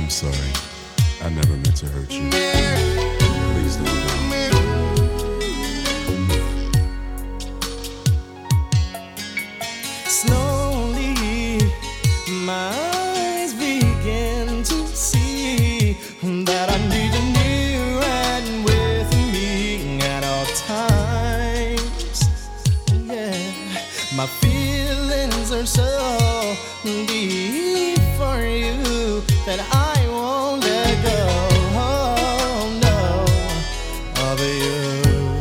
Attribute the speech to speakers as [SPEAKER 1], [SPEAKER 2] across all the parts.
[SPEAKER 1] I'm sorry. I never meant to hurt you. Please don't go.
[SPEAKER 2] Slowly, my eyes begin to see that I need you near and with me at all times. Yeah, my feelings are so deep for you that I won't let go. Oh, no, of you.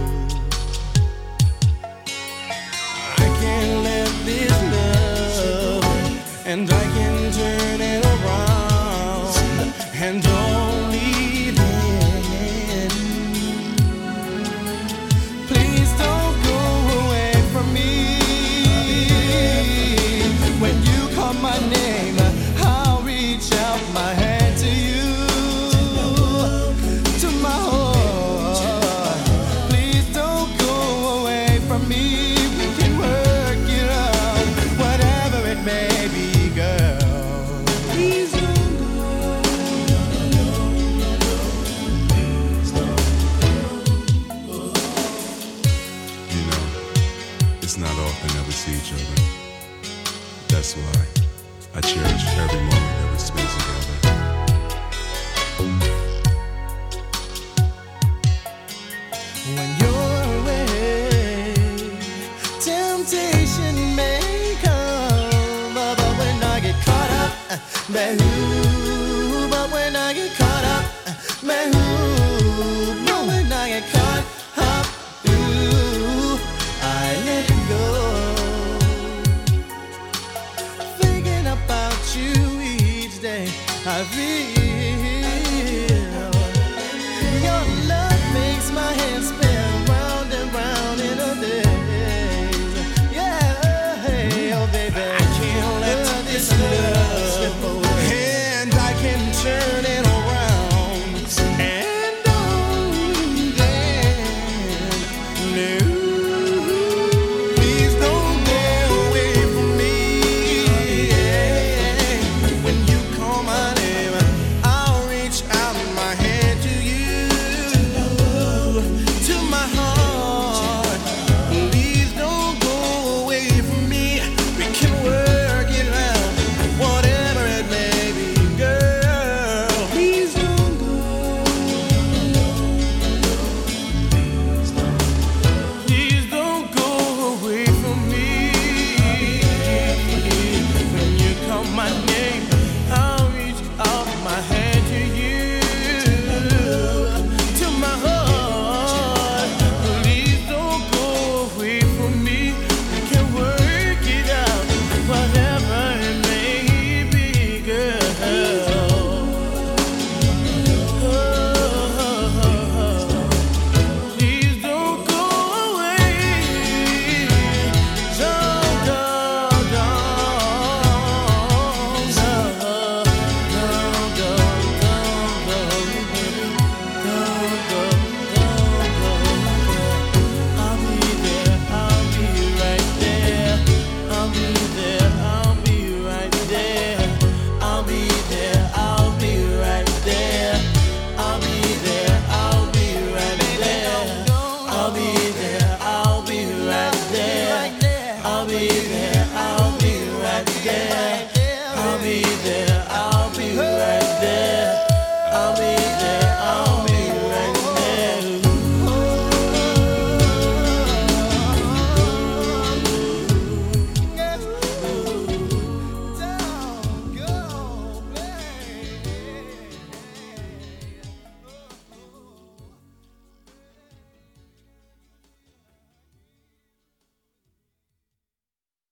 [SPEAKER 2] I can't let this love, and I can turn it around, and only then. Please don't go away from me. When you call my name, I'll reach out my hand to you, to my heart. Please don't go away from me. We can work it out, whatever it may be, girl. Please don't go.
[SPEAKER 1] You know, it's not often that we see each other. That's why I cherish every moment that we spend together.
[SPEAKER 2] When you're away, temptation may come, but when I get caught up, but when I get caught up, but when I get caught up, I let go. Thinking about you each day, I feel your love makes my head spin round and round in a daze. Yeah, oh baby, I can't let this love slip away, and I can turn it around, and only then. No, please don't go away from me. When you call my name, I'll reach out my hand to you, to my heart. Please don't go away from me. We can work it out, whatever it may be, girl. Please don't go. Please don't go away from me. When you call my name, I'll reach out my hand to you, to my heart. Please don't go away from me. We can work it out, whatever it may be, girl. Please don't go away. Don't go, I'll be there, I'll be right there. I'll be there, I'll be right there. I'll be there, I'll be right there. I'll be there, I'll be right there. I'll be there, I'll be right there. I'll be there, I'll be right there. I'll be